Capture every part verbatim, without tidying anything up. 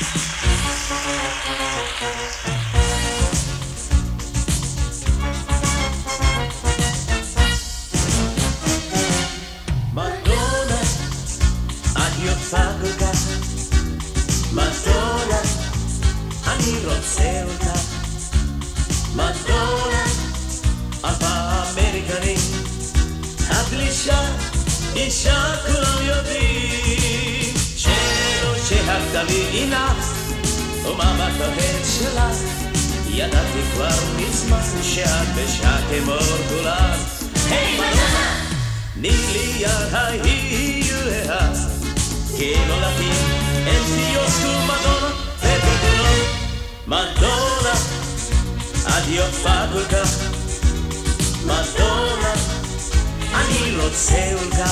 Madonna, אני יפה כל כך, מדונה, אני רוצה אותך, מדונה, אבא אמריקני, את אישה, אישה כולם יודעים, שלא שהגת לי עיניו, ומבט אוהב שלך, ידעתי כבר מזמן שאת בשעה כמו כולם. היי מדונה! תני יד היו לך, כן הולכים אל סיוסקו מדונה וגדולות. מדונה, את יפה כל כך, מדונה, אני רוצה אותך,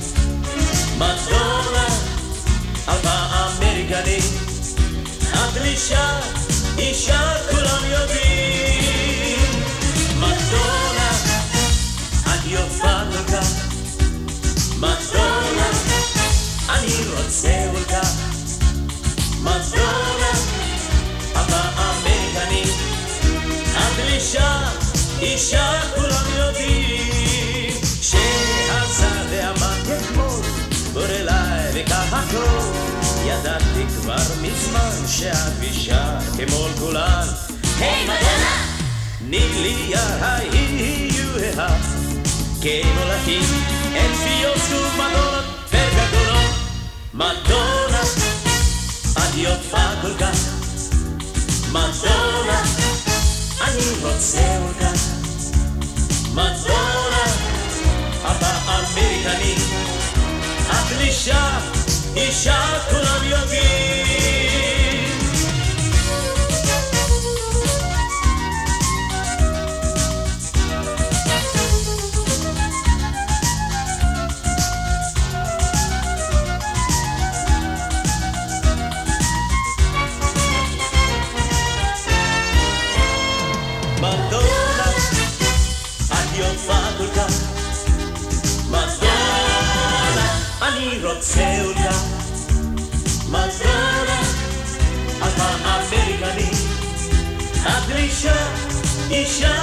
מדונה, אבא אמריקני, את אישה, אישה כולם יודעים. מדונה, את יפה כל כך, מדונה, אני רוצה אותך, מדונה, אבא אמריקני, את אישה, אישה כולם יודעים. שהזר אמרת אתמול, בוא אליי וקח הכל, ידעתי כבר מזמן שאת אישה כמו כולן. היי מדונה! תני לי יד היו לך, כן הולכים אל סיוסקו מדונות וגדולות. מדונה, את יפה כל כך, מדונה, אני רוצה אותך, מדונה, אבא אמריקני, את אישה, אישה כולם יודעים. מדונה, את יפה כל כך, מדונה, אני רוצה אותך, מדונה, אבא אמריקני, את אישה, אישה